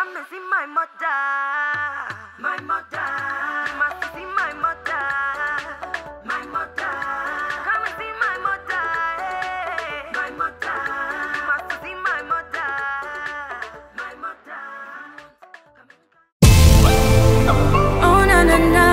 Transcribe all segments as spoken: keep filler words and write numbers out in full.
Come and see my mother, my mother. You must see my mother, my mother. Come and see my mother, hey. My mother. You must see my mother, my mother. Oh na na na,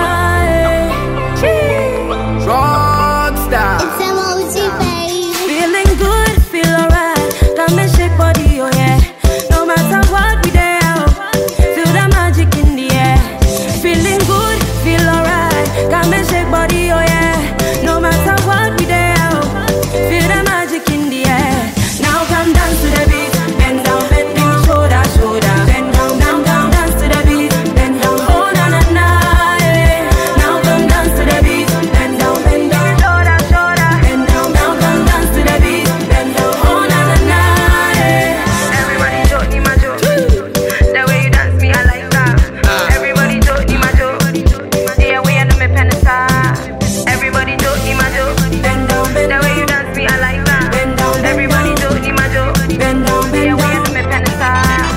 Rockstar. It's M O G, baby. feeling good, feel alright. Come and shake body, oh yeah. No matter what we there, oh. Feel the magic in the air. Feeling good, feel alright. Come and shake body, oh yeah. No matter what we there, oh. Feel the magic in the air. Now come dance to the beat. Bend down, bend down, shoulder, shoulder. Bend down, down, down, dance to the beat. Bend down, oh na na na, yeah. Now come dance to the beat. Bend down, bend down, shoulder, shoulder. Bend down, down, down, dance to the beat. Bend down, oh na na na, yeah. Everybody joke, ni my joke. The way you dance me, I like that. Everybody joke, ni my joke. Yeah, we are no me penisa. Everybody joke, ni my joke. Bend down, bend down. The way you dance me, I like that. Bend down, everybody joke, ni my joke. Bend down, bend down. Yeah, we are no me penisa.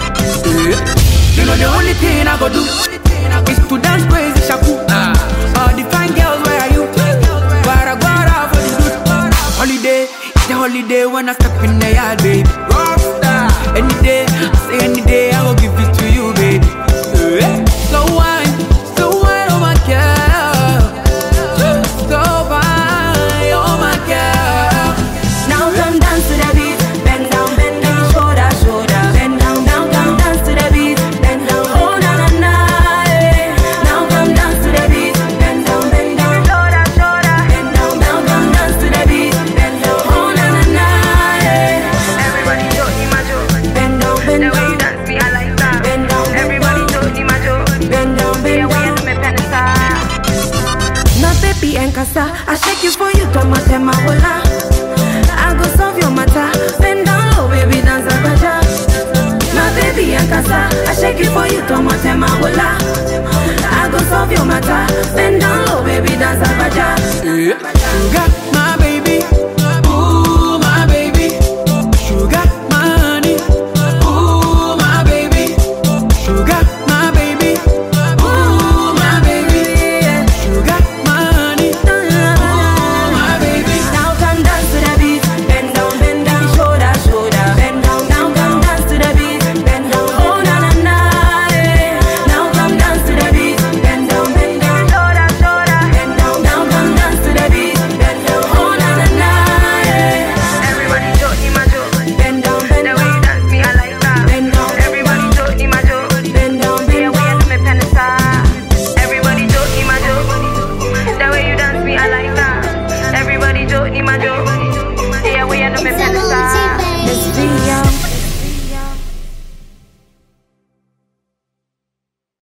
You know the only thing I go do is to dance crazy shaku. All the fine girls, where are you? Where I go out for the good holiday? It's a holiday when I step in the yard, baby. Rockstar. Any day, I say any day, I will give it to you, baby. So wine, so wine, oh my girl. So wine, oh my girl. Now come dance to the beat. Bend down, bend down, shoulder, shoulder. Bend down, down, down, dance to the beat. Bend down, oh na na na, yeah. Now come dance to the beat. Bend down, bend down, shoulder, shoulder. Bend down, down, down, dance to the beat. Bend down, oh na na na, yeah. Everybody joke, ni my joke. Bend down, bend down. The way you dance me, I like that. Bend down, everybody joke, ni my joke. Bend down, bend down. Yeah, we are no me penisa. No baby and casa, I shake you for you, tomate mahola. I go solve your matter. Bend down low, baby, dance a baja. My baby and casa, I shake you for you, tomate mahola. I go solve your matter. Bend down low, baby, dance a baja. Yeah. You got my baby.